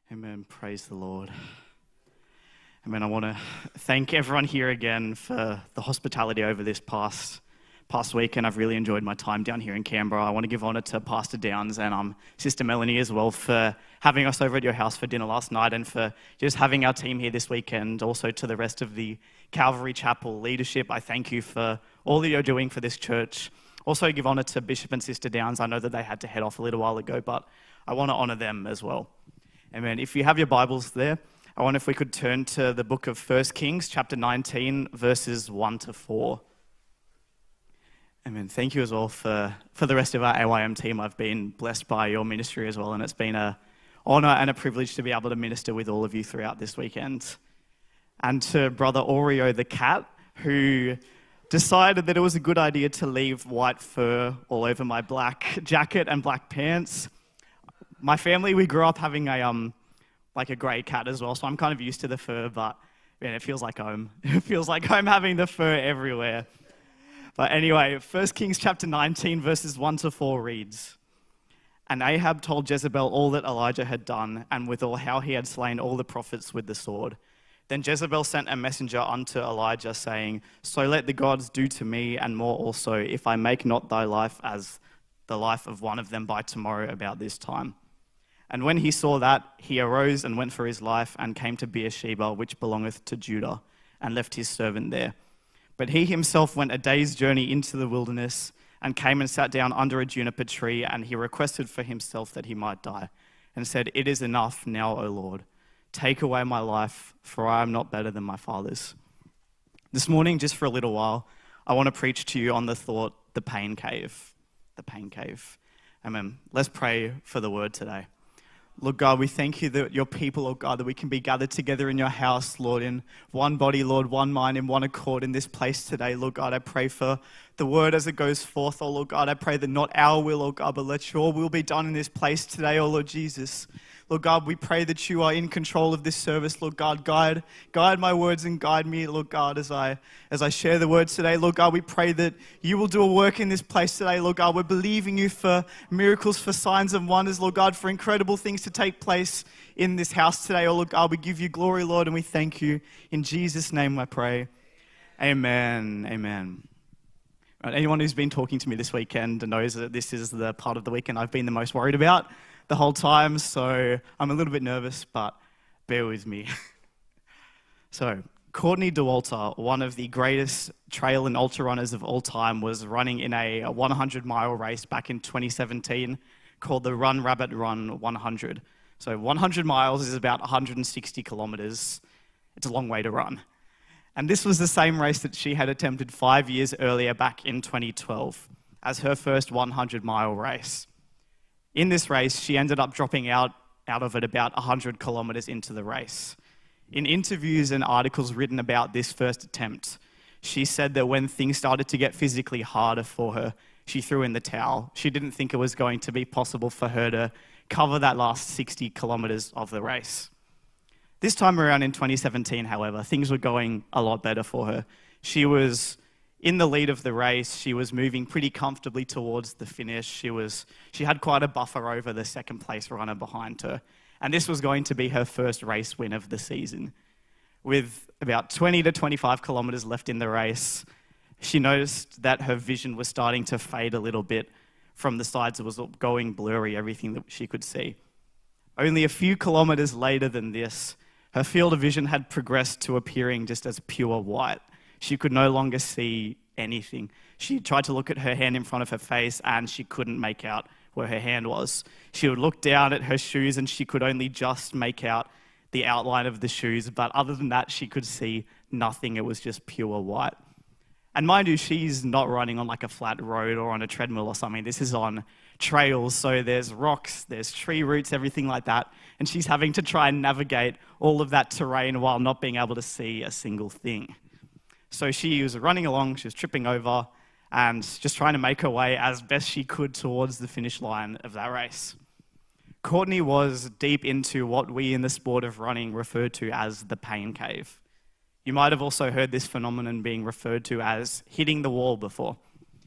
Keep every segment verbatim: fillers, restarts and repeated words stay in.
Amen. Praise the Lord. Amen. I want to thank everyone here again for the hospitality over this past past week, and I've really enjoyed my time down here in Canberra. I want to give honour to Pastor Downs and um, Sister Melanie as well for having us over at your house for dinner last night, and for just having our team here this weekend. Also to the rest of the Calvary Chapel leadership, I thank you for all that you're doing for this church. Also give honour to Bishop and Sister Downs. I know that they had to head off a little while ago, but I want to honour them as well. Amen. If you have your Bibles there, I wonder if we could turn to the book of First Kings, chapter nineteen, verses one to four. Amen. Thank you as well for, for the rest of our A Y M team. I've been blessed by your ministry as well, and it's been an honour and a privilege to be able to minister with all of you throughout this weekend. And to Brother Oreo the cat, who decided that it was a good idea to leave white fur all over my black jacket and black pants. My family, we grew up having a um, like a grey cat as well, so I'm kind of used to the fur, but man, it feels like home. It feels like home having the fur everywhere. But anyway, First Kings chapter nineteen, verses one to four reads, "And Ahab told Jezebel all that Elijah had done, and withal how he had slain all the prophets with the sword. Then Jezebel sent a messenger unto Elijah, saying, So let the gods do to me, and more also, if I make not thy life as the life of one of them by tomorrow about this time. And when he saw that, he arose and went for his life, and came to Beersheba, which belongeth to Judah, and left his servant there. But he himself went a day's journey into the wilderness, and came and sat down under a juniper tree, and he requested for himself that he might die, and said, It is enough now, O Lord. Take away my life, for I am not better than my fathers." This morning, just for a little while, I want to preach to you on the thought, the pain cave. The pain cave. Amen. Let's pray for the word today. Lord God, we thank you that your people, Lord God, that we can be gathered together in your house, Lord, in one body, Lord, one mind, in one accord in this place today. Lord God, I pray for the word as it goes forth, oh Lord God. I pray that not our will, oh God, but let your will be done in this place today, oh Lord Jesus. Lord God, we pray that you are in control of this service, Lord God. Guide, guide my words and guide me, Lord God, as I as I share the words today. Lord God, we pray that you will do a work in this place today, Lord God. We're believing you for miracles, for signs and wonders, Lord God, for incredible things to take place in this house today. Oh, Lord God, we give you glory, Lord, and we thank you. In Jesus' name I pray. Amen. Amen. Right, anyone who's been talking to me this weekend knows that this is the part of the weekend I've been the most worried about the whole time, so I'm a little bit nervous, but bear with me. So, Courtney Dauwalter, one of the greatest trail and ultra runners of all time, was running in a one hundred mile race back in twenty seventeen called the Run Rabbit Run one hundred. So one hundred miles is about one hundred sixty kilometers. It's a long way to run. And this was the same race that she had attempted five years earlier back in twenty twelve as her first one hundred mile race. In this race, she ended up dropping out, out of it about one hundred kilometers into the race. In interviews and articles written about this first attempt, she said that when things started to get physically harder for her, she threw in the towel. She didn't think it was going to be possible for her to cover that last sixty kilometers of the race. This time around in twenty seventeen, however, things were going a lot better for her. She was in the lead of the race. She was moving pretty comfortably towards the finish. She was, she had quite a buffer over the second place runner behind her. And this was going to be her first race win of the season. With about twenty to twenty-five kilometers left in the race, she noticed that her vision was starting to fade a little bit from the sides. It was going blurry, everything that she could see. Only a few kilometers later than this, her field of vision had progressed to appearing just as pure white. She could no longer see anything. She tried to look at her hand in front of her face, and she couldn't make out where her hand was. She would look down at her shoes, and she could only just make out the outline of the shoes, but other than that, she could see nothing. It was just pure white. And mind you, she's not running on like a flat road or on a treadmill or something. This is on trails, so there's rocks, there's tree roots, everything like that, and she's having to try and navigate all of that terrain while not being able to see a single thing. So she was running along, she was tripping over, and just trying to make her way as best she could towards the finish line of that race. Courtney was deep into what we in the sport of running refer to as the pain cave. You might have also heard this phenomenon being referred to as hitting the wall before.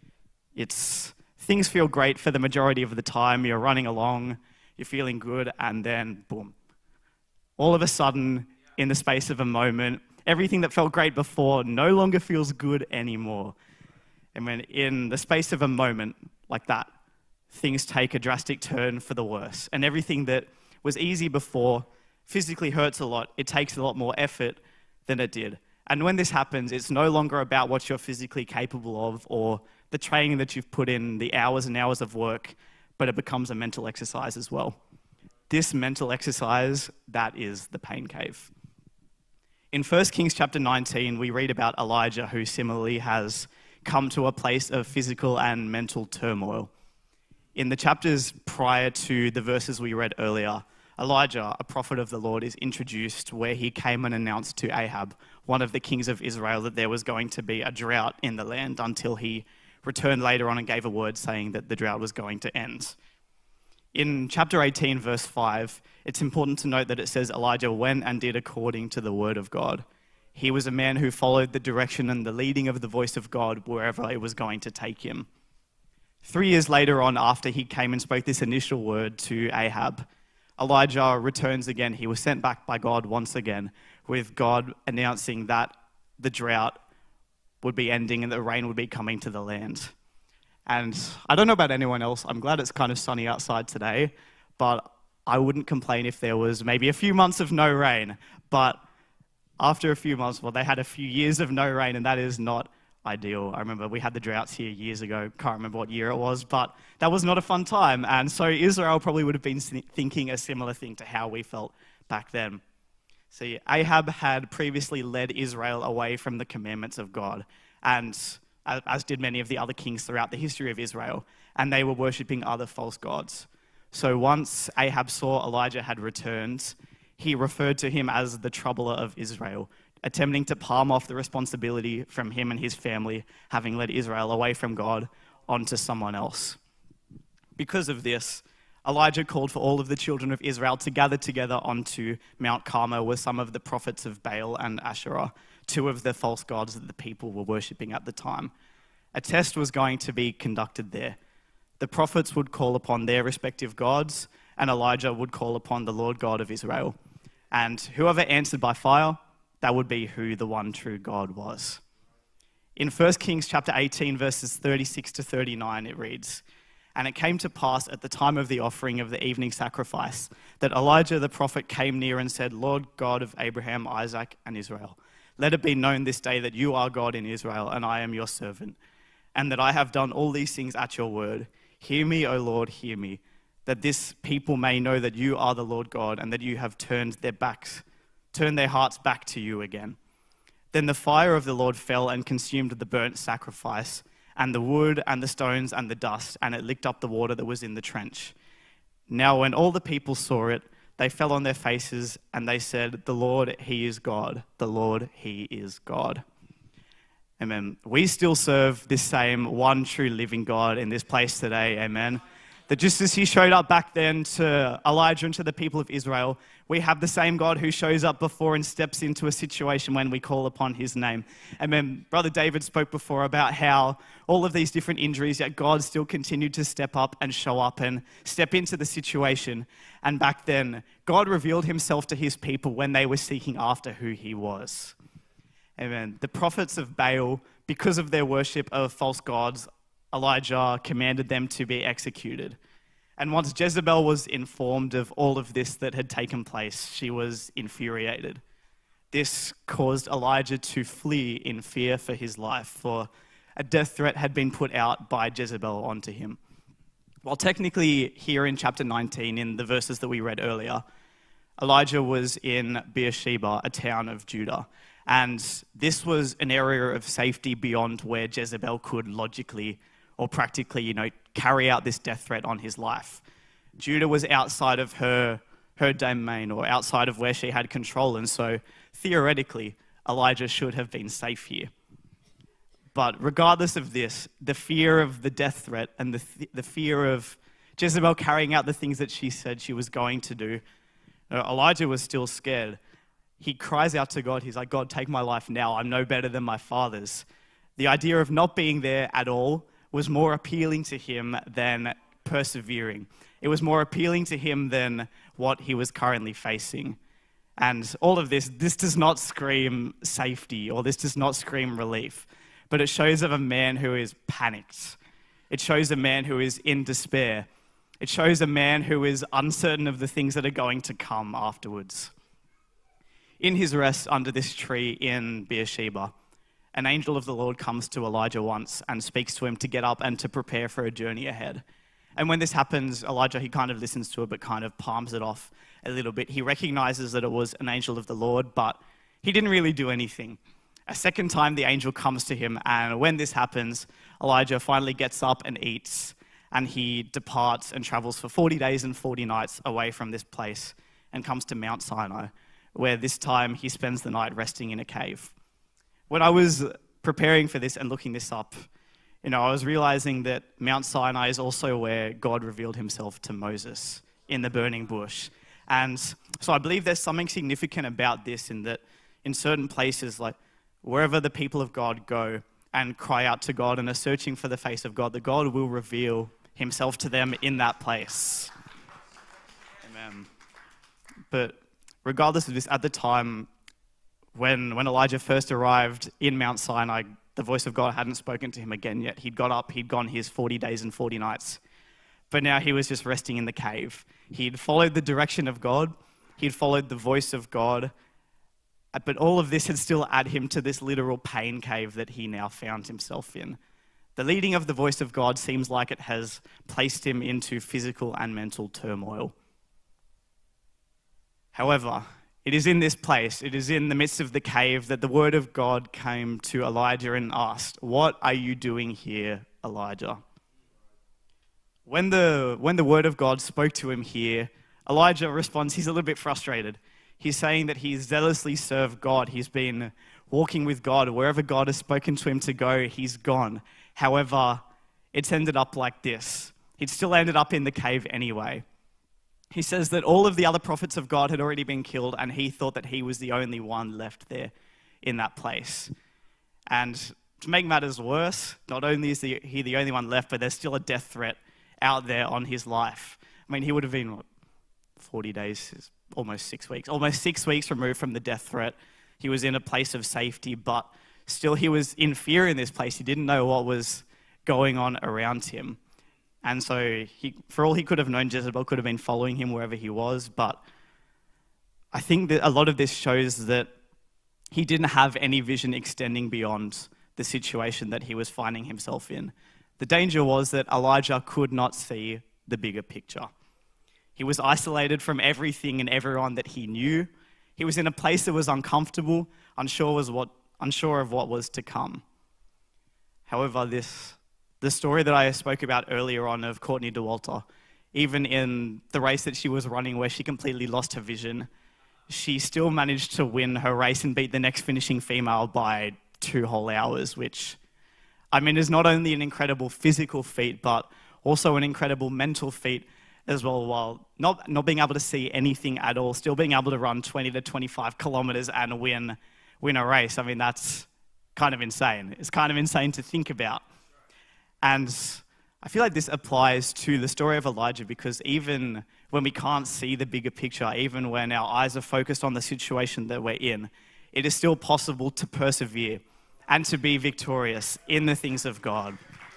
It's things feel great for the majority of the time. You're running along, you're feeling good, and then boom, All of a sudden, in the space of a moment, everything that felt great before no longer feels good anymore. And when in the space of a moment like that, things take a drastic turn for the worse. And everything that was easy before physically hurts a lot. It takes a lot more effort than it did. And when this happens, it's no longer about what you're physically capable of or the training that you've put in, the hours and hours of work, but it becomes a mental exercise as well. This mental exercise, that is the pain cave. In First Kings chapter nineteen, we read about Elijah, who similarly has come to a place of physical and mental turmoil. In the chapters prior to the verses we read earlier, Elijah, a prophet of the Lord, is introduced where he came and announced to Ahab, one of the kings of Israel, that there was going to be a drought in the land until he returned later on and gave a word saying that the drought was going to end. In chapter eighteen, verse five, it's important to note that it says Elijah went and did according to the word of God. He was a man who followed the direction and the leading of the voice of God wherever it was going to take him. Three years later on, after he came and spoke this initial word to Ahab, Elijah returns again. He was sent back by God once again, with God announcing that the drought would be ending and the rain would be coming to the land. And I don't know about anyone else. I'm glad it's kind of sunny outside today, but I wouldn't complain if there was maybe a few months of no rain. But after a few months, well, they had a few years of no rain, and that is not ideal. I remember we had the droughts here years ago. Can't remember what year it was, but that was not a fun time. And so Israel probably would have been thinking a similar thing to how we felt back then. See, Ahab had previously led Israel away from the commandments of God, and as did many of the other kings throughout the history of Israel, and they were worshipping other false gods. So once Ahab saw Elijah had returned, he referred to him as the troubler of Israel, attempting to palm off the responsibility from him and his family, having led Israel away from God onto someone else. Because of this, Elijah called for all of the children of Israel to gather together onto Mount Carmel with some of the prophets of Baal and Asherah, two of the false gods that the people were worshipping at the time. A test was going to be conducted there. The prophets would call upon their respective gods, and Elijah would call upon the Lord God of Israel. And whoever answered by fire, that would be who the one true God was. In First Kings chapter eighteen, verses thirty-six to thirty-nine, it reads, "And it came to pass at the time of the offering of the evening sacrifice that Elijah the prophet came near and said, Lord God of Abraham, Isaac, and Israel, let it be known this day that you are God in Israel, and I am your servant, and that I have done all these things at your word. Hear me, O Lord, hear me, that this people may know that you are the Lord God, and that you have turned their backs, turned their hearts back to you again. Then the fire of the Lord fell and consumed the burnt sacrifice, and the wood, and the stones, and the dust, and it licked up the water that was in the trench. Now when all the people saw it, they fell on their faces, and they said, The Lord, He is God. The Lord, He is God." Amen. We still serve this same one true living God in this place today. Amen. That just as He showed up back then to Elijah and to the people of Israel, we have the same God who shows up before and steps into a situation when we call upon His name. And then Brother David spoke before about how all of these different injuries, yet God still continued to step up and show up and step into the situation. And back then, God revealed Himself to His people when they were seeking after who He was. Amen. The prophets of Baal, because of their worship of false gods, Elijah commanded them to be executed. And once Jezebel was informed of all of this that had taken place, she was infuriated. This caused Elijah to flee in fear for his life, for a death threat had been put out by Jezebel onto him. While technically here in chapter nineteen, in the verses that we read earlier, Elijah was in Beersheba, a town of Judah. And this was an area of safety beyond where Jezebel could logically or practically, you know, carry out this death threat on his life. Judah was outside of her, her domain or outside of where she had control. And so theoretically, Elijah should have been safe here. But regardless of this, the fear of the death threat and the, th- the fear of Jezebel carrying out the things that she said she was going to do, uh, Elijah was still scared. He cries out to God. He's like, God, take my life now. I'm no better than my father's. The idea of not being there at all was more appealing to him than persevering. It was more appealing to him than what he was currently facing. And all of this, this does not scream safety, or this does not scream relief, but it shows of a man who is panicked. It shows a man who is in despair. It shows a man who is uncertain of the things that are going to come afterwards. In his rest under this tree in Beersheba, an angel of the Lord comes to Elijah once and speaks to him to get up and to prepare for a journey ahead. And when this happens, Elijah, he kind of listens to it, but kind of palms it off a little bit. He recognizes that it was an angel of the Lord, but he didn't really do anything. A second time, the angel comes to him, and when this happens, Elijah finally gets up and eats, and he departs and travels for forty days and forty nights away from this place and comes to Mount Sinai, where this time he spends the night resting in a cave. When I was preparing for this and looking this up, you know, I was realizing that Mount Sinai is also where God revealed himself to Moses in the burning bush. And so I believe there's something significant about this, in that in certain places, like wherever the people of God go and cry out to God and are searching for the face of God, that God will reveal himself to them in that place. Amen. But regardless of this, at the time, when, when Elijah first arrived in Mount Sinai, the voice of God hadn't spoken to him again yet. He'd got up, he'd gone his forty days and forty nights. But now he was just resting in the cave. He'd followed the direction of God. He'd followed the voice of God. But all of this had still added him to this literal pain cave that he now found himself in. The leading of the voice of God seems like it has placed him into physical and mental turmoil. However, it is in this place, it is in the midst of the cave, that the word of God came to Elijah and asked, "What are you doing here, Elijah?" When the, when the word of God spoke to him here, Elijah responds, he's a little bit frustrated. He's saying that he's zealously served God. He's been walking with God. Wherever God has spoken to him to go, he's gone. However, it's ended up like this. He'd still ended up in the cave anyway. He says that all of the other prophets of God had already been killed, and he thought that he was the only one left there in that place. And to make matters worse, not only is he the only one left, but there's still a death threat out there on his life. I mean, he would have been, what, forty days, almost six weeks, almost six weeks removed from the death threat. He was in a place of safety, but still he was in fear in this place. He didn't know what was going on around him. And so, he, for all he could have known, Jezebel could have been following him wherever he was. But I think that a lot of this shows that he didn't have any vision extending beyond the situation that he was finding himself in. The danger was that Elijah could not see the bigger picture. He was isolated from everything and everyone that he knew. He was in a place that was uncomfortable, unsure, was what, unsure of what was to come. However, this... The story that I spoke about earlier on of Courtney Dauwalter, even in the race that she was running where she completely lost her vision, she still managed to win her race and beat the next finishing female by two whole hours, which, I mean, is not only an incredible physical feat, but also an incredible mental feat as well, while not, not being able to see anything at all, still being able to run twenty to twenty-five kilometers and win, win a race. I mean, that's kind of insane. It's kind of insane to think about. And I feel like this applies to the story of Elijah, because even when we can't see the bigger picture, even when our eyes are focused on the situation that we're in, it is still possible to persevere and to be victorious in the things of God.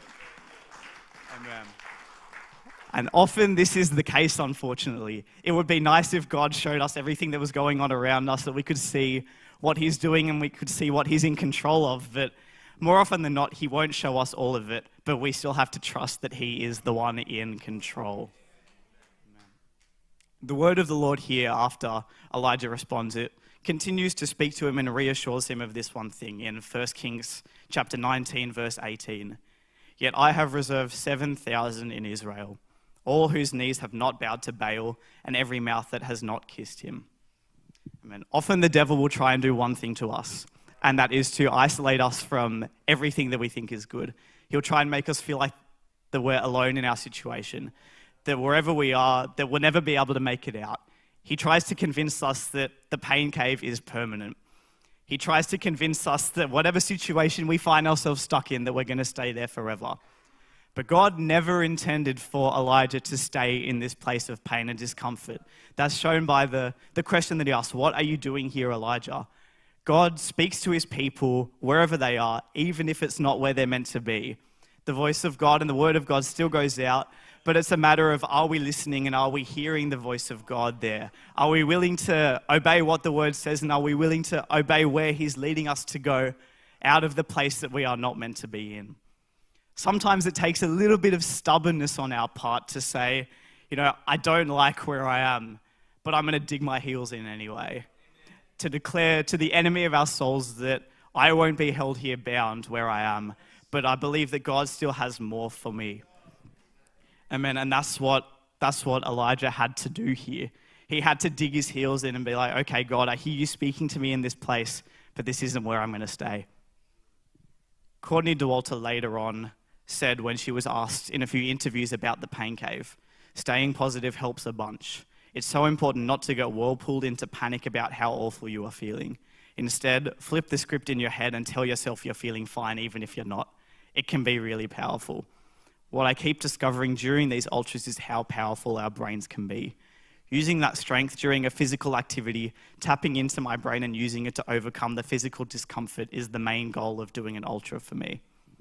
Amen. And often this is the case, unfortunately. It would be nice if God showed us everything that was going on around us, that we could see what he's doing and we could see what he's in control of. But more often than not, he won't show us all of it, but we still have to trust that he is the one in control. Amen. The word of the Lord here, after Elijah responds, it continues to speak to him and reassures him of this one thing in First Kings chapter nineteen, verse eighteen. Yet I have reserved seven thousand in Israel, all whose knees have not bowed to Baal, and every mouth that has not kissed him. Amen. Often the devil will try and do one thing to us, and that is to isolate us from everything that we think is good. He'll try and make us feel like that we're alone in our situation, that wherever we are, that we'll never be able to make it out. He tries to convince us that the pain cave is permanent. He tries to convince us that whatever situation we find ourselves stuck in, that we're going to stay there forever. But God never intended for Elijah to stay in this place of pain and discomfort. That's shown by the, the question that he asked, what are you doing here, Elijah? God speaks to his people wherever they are, even if it's not where they're meant to be. The voice of God and the word of God still goes out, but it's a matter of, are we listening and are we hearing the voice of God there? Are we willing to obey what the word says, and are we willing to obey where he's leading us to go out of the place that we are not meant to be in? Sometimes it takes a little bit of stubbornness on our part to say, you know, I don't like where I am, but I'm going to dig my heels in anyway. To declare to the enemy of our souls that I won't be held here bound where I am, but I believe that God still has more for me. Amen. And that's what that's what Elijah had to do here. He had to dig his heels in and be like, okay, God, I hear you speaking to me in this place, but this isn't where I'm going to stay. Courtney Dauwalter later on said, when she was asked in a few interviews about the pain cave, staying positive helps a bunch. It's so important not to get whirlpooled into panic about how awful you are feeling. Instead, flip the script in your head and tell yourself you're feeling fine even if you're not. It can be really powerful. What I keep discovering during these ultras is how powerful our brains can be. Using that strength during a physical activity, tapping into my brain and using it to overcome the physical discomfort is the main goal of doing an ultra for me.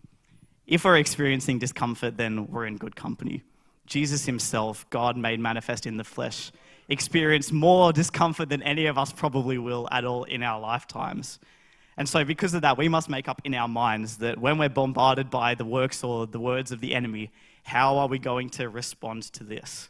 If we're experiencing discomfort, then we're in good company. Jesus himself, God made manifest in the flesh, experienced more discomfort than any of us probably will at all in our lifetimes. And so because of that, we must make up in our minds that when we're bombarded by the works or the words of the enemy, how are we going to respond to this?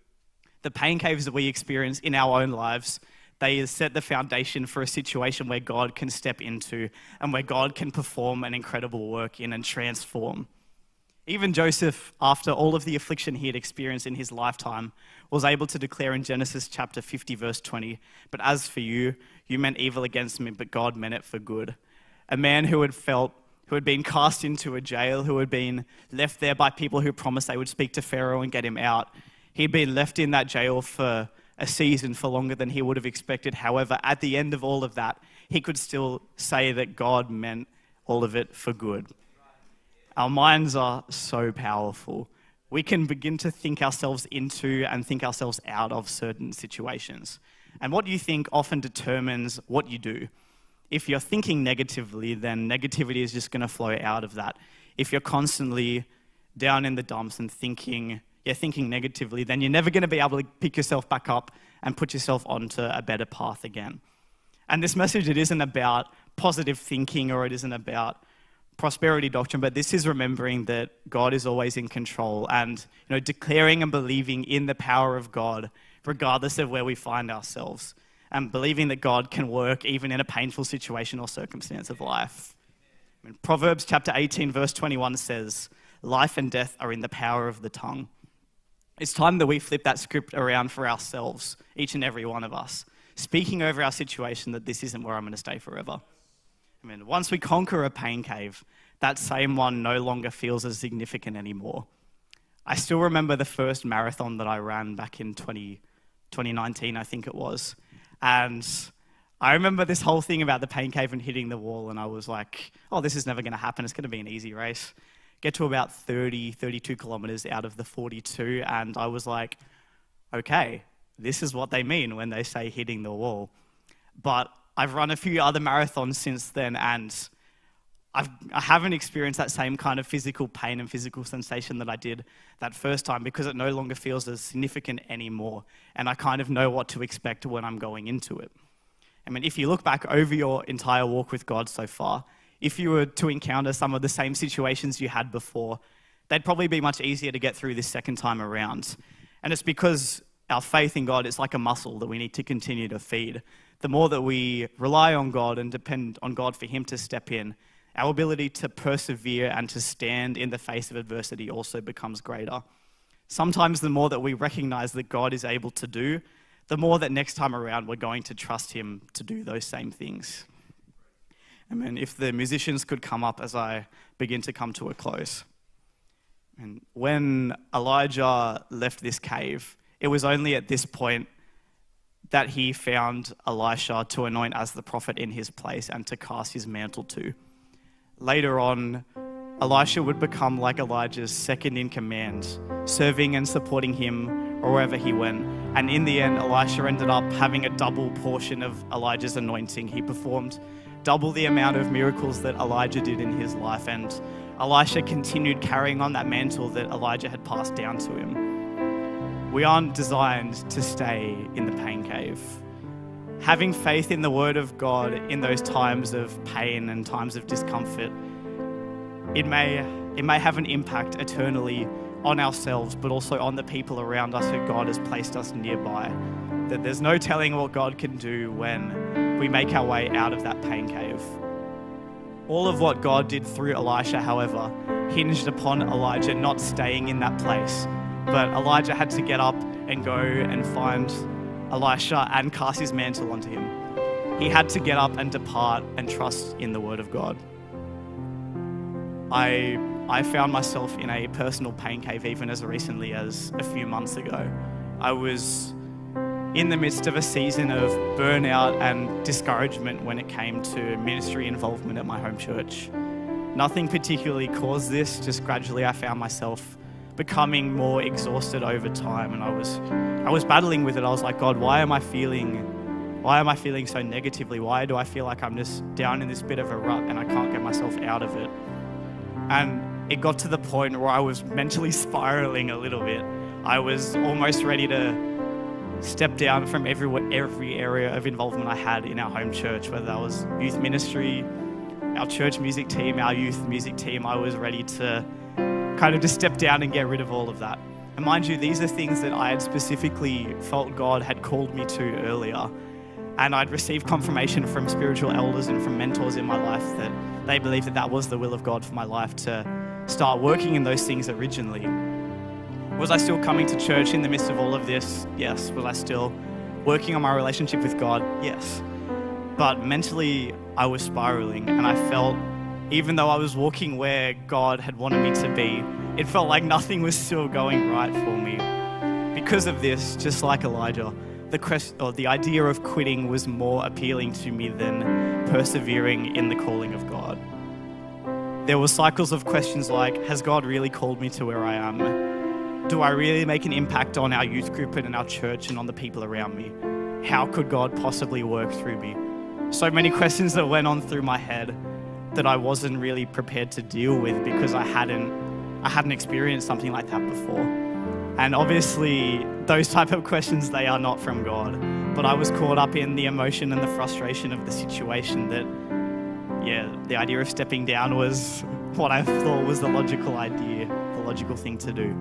The pain caves that we experience in our own lives, they set the foundation for a situation where God can step into and where God can perform an incredible work in and transform. Even Joseph, after all of the affliction he had experienced in his lifetime, was able to declare in Genesis chapter fifty, verse twenty, "But as for you, you meant evil against me, but God meant it for good." A man who had felt, who had been cast into a jail, who had been left there by people who promised they would speak to Pharaoh and get him out. He'd been left in that jail for a season, for longer than he would have expected. However, at the end of all of that, he could still say that God meant all of it for good. Our minds are so powerful. We can begin to think ourselves into and think ourselves out of certain situations. And what you think often determines what you do. If you're thinking negatively, then negativity is just going to flow out of that. If you're constantly down in the dumps and thinking, you're thinking negatively, then you're never going to be able to pick yourself back up and put yourself onto a better path again. And this message, it isn't about positive thinking or it isn't about prosperity doctrine, but this is remembering that God is always in control and, you know, declaring and believing in the power of God regardless of where we find ourselves, and believing that God can work even in a painful situation or circumstance of life. I mean, Proverbs chapter eighteen verse twenty-one says, "Life and death are in the power of the tongue." It's time that we flip that script around for ourselves, each and every one of us, speaking over our situation that this isn't where I'm going to stay forever. I mean, once we conquer a pain cave, that same one no longer feels as significant anymore. I still remember the first marathon that I ran back in twenty nineteen, I think it was. And I remember this whole thing about the pain cave and hitting the wall, and I was like, oh, this is never going to happen. It's going to be an easy race. Get to about thirty, thirty-two kilometers out of the forty-two, and I was like, okay, this is what they mean when they say hitting the wall. But I've run a few other marathons since then, and I've, I haven't experienced that same kind of physical pain and physical sensation that I did that first time, because it no longer feels as significant anymore, and I kind of know what to expect when I'm going into it. I mean, if you look back over your entire walk with God so far, if you were to encounter some of the same situations you had before, they'd probably be much easier to get through this second time around. And it's because our faith in God is like a muscle that we need to continue to feed. The more that we rely on God and depend on God for him to step in, our ability to persevere and to stand in the face of adversity also becomes greater. Sometimes the more that we recognize that God is able to do, the more that next time around we're going to trust him to do those same things. I mean, if the musicians could come up as I begin to come to a close. And when Elijah left this cave, it was only at this point that he found Elisha to anoint as the prophet in his place and to cast his mantle to. Later on, Elisha would become like Elijah's second in command, serving and supporting him wherever he went. And in the end, Elisha ended up having a double portion of Elijah's anointing. He performed double the amount of miracles that Elijah did in his life, and Elisha continued carrying on that mantle that Elijah had passed down to him. We aren't designed to stay in the pain cave. Having faith in the word of God in those times of pain and times of discomfort, it may, it may have an impact eternally on ourselves, but also on the people around us who God has placed us nearby. That there's no telling what God can do when we make our way out of that pain cave. All of what God did through Elisha, however, hinged upon Elijah not staying in that place. But Elijah had to get up and go and find Elisha and cast his mantle onto him. He had to get up and depart and trust in the word of God. I, I found myself in a personal pain cave even as recently as a few months ago. I was in the midst of a season of burnout and discouragement when it came to ministry involvement at my home church. Nothing particularly caused this, just gradually I found myself becoming more exhausted over time, and I was I was battling with it. I was like, God, why am I feeling why am I feeling so negatively? Why do I feel like I'm just down in this bit of a rut and I can't get myself out of it? And it got to the point where I was mentally spiraling a little bit. I was almost ready to step down from every, every area of involvement I had in our home church, whether that was youth ministry, our church music team, our youth music team. I was ready to kind of just step down and get rid of all of that. And mind you, these are things that I had specifically felt God had called me to earlier. And I'd received confirmation from spiritual elders and from mentors in my life that they believed that that was the will of God for my life, to start working in those things originally. Was I still coming to church in the midst of all of this? Yes. Was I still working on my relationship with God? Yes. But mentally, I was spiraling, and I felt, even though I was walking where God had wanted me to be, it felt like nothing was still going right for me. Because of this, just like Elijah, the quest, or the idea of quitting was more appealing to me than persevering in the calling of God. There were cycles of questions like, has God really called me to where I am? Do I really make an impact on our youth group and in our church and on the people around me? How could God possibly work through me? So many questions that went on through my head that I wasn't really prepared to deal with because I hadn't, I hadn't experienced something like that before. And obviously, those type of questions, they are not from God. But I was caught up in the emotion and the frustration of the situation that, yeah, the idea of stepping down was what I thought was the logical idea, the logical thing to do.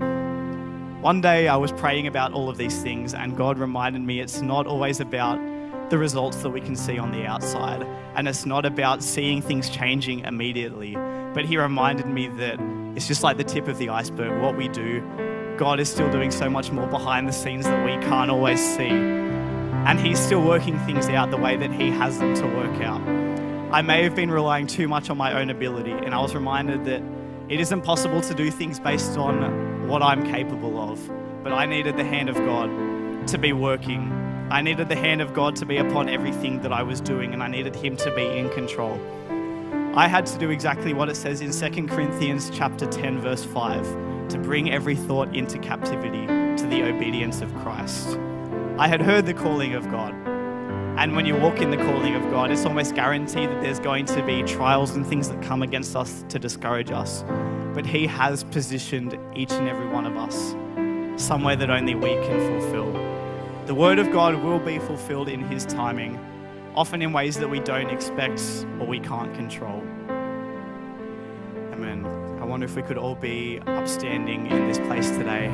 One day I was praying about all of these things, and God reminded me it's not always about the results that we can see on the outside, and it's not about seeing things changing immediately. But He reminded me that it's just like the tip of the iceberg. What we do, God is still doing so much more behind the scenes that we can't always see. And He's still working things out the way that He has them to work out. I may have been relying too much on my own ability, and I was reminded that it isn't possible to do things based on what I'm capable of, but I needed the hand of God to be working. I needed the hand of God to be upon everything that I was doing, and I needed Him to be in control. I had to do exactly what it says in Second Corinthians chapter ten, verse five, to bring every thought into captivity to the obedience of Christ. I had heard the calling of God. And when you walk in the calling of God, it's almost guaranteed that there's going to be trials and things that come against us to discourage us. But He has positioned each and every one of us somewhere that only we can fulfill. The Word of God will be fulfilled in His timing, often in ways that we don't expect or we can't control. Amen. I wonder if we could all be upstanding in this place today.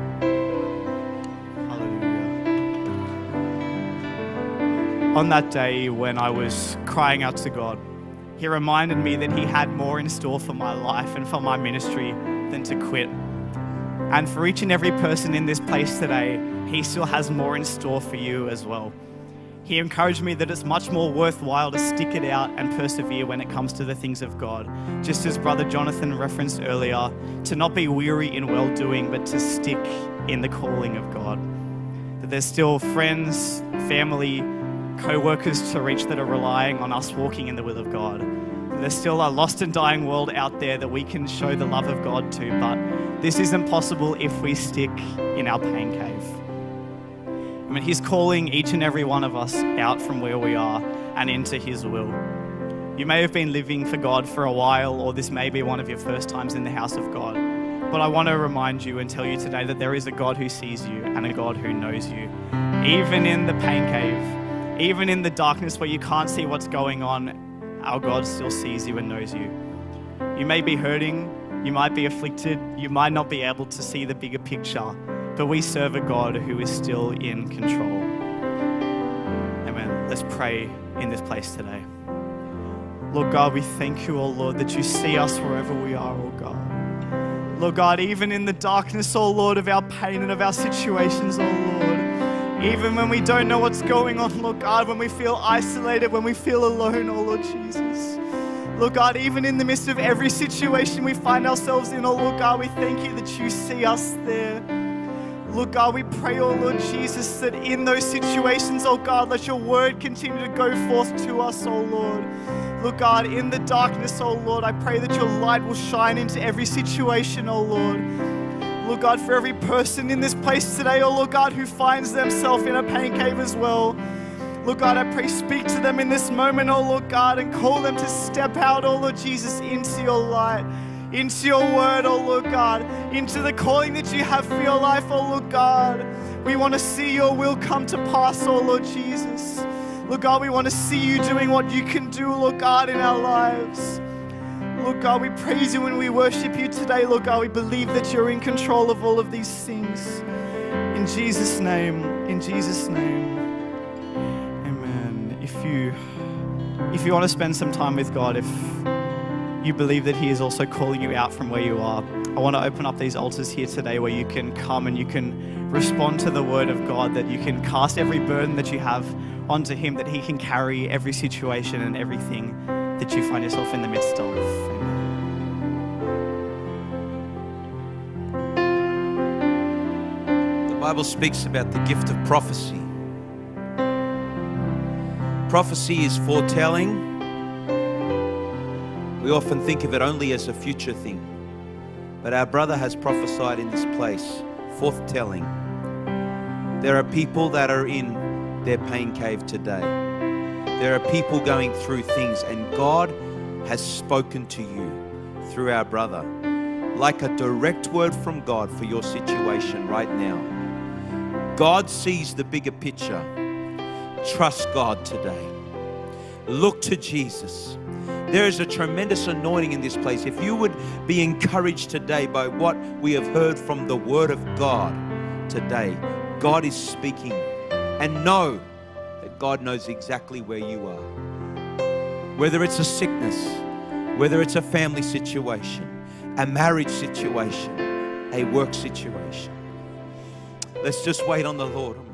On that day when I was crying out to God, He reminded me that He had more in store for my life and for my ministry than to quit. And for each and every person in this place today, He still has more in store for you as well. He encouraged me that it's much more worthwhile to stick it out and persevere when it comes to the things of God. Just as Brother Jonathan referenced earlier, to not be weary in well-doing, but to stick in the calling of God. That there's still friends, family, co-workers to reach that are relying on us walking in the will of God. There's still a lost and dying world out there that we can show the love of God to, but this isn't possible if we stick in our pain cave. I mean, He's calling each and every one of us out from where we are and into His will. You may have been living for God for a while, or this may be one of your first times in the house of God. But I want to remind you and tell you today that there is a God who sees you and a God who knows you. Even in the pain cave, even in the darkness where you can't see what's going on, our God still sees you and knows you. You may be hurting, you might be afflicted, you might not be able to see the bigger picture, but we serve a God who is still in control. Amen. Let's pray in this place today. Lord God, we thank you, oh Lord, that you see us wherever we are, oh God. Lord God, even in the darkness, oh Lord, of our pain and of our situations, oh Lord, even when we don't know what's going on, Lord God, when we feel isolated, when we feel alone, oh Lord Jesus. Lord God, even in the midst of every situation we find ourselves in, oh Lord God, we thank you that you see us there. Lord God, we pray, oh Lord Jesus, that in those situations, oh God, let your word continue to go forth to us, oh Lord. Lord God, in the darkness, oh Lord, I pray that your light will shine into every situation, oh Lord. Lord God, for every person in this place today, oh Lord God, who finds themselves in a pain cave as well. Lord God, I pray, speak to them in this moment, oh Lord God, and call them to step out, oh Lord Jesus, into your light, into your word, oh Lord God, into the calling that you have for your life, oh Lord God. We want to see your will come to pass, oh Lord Jesus. Lord God, we want to see you doing what you can do, Lord God, in our lives. Lord God, we praise you and we worship you today, Lord God. We believe that you're in control of all of these things. In Jesus' name, in Jesus' name. Amen. If you, if you want to spend some time with God, if you believe that He is also calling you out from where you are, I want to open up these altars here today where you can come and you can respond to the word of God, that you can cast every burden that you have onto Him, that He can carry every situation and everything that you find yourself in the midst of. Amen. The Bible speaks about the gift of prophecy. Prophecy is foretelling. We often think of it only as a future thing, but our brother has prophesied in this place, forthtelling. There are people that are in their pain cave today. There are people going through things, and God has spoken to you through our brother, like a direct word from God for your situation right now. God sees the bigger picture. Trust God today. Look to Jesus. There is a tremendous anointing in this place. If you would be encouraged today by what we have heard from the Word of God today, God is speaking. And know that God knows exactly where you are. Whether it's a sickness, whether it's a family situation, a marriage situation, a work situation. Let's just wait on the Lord.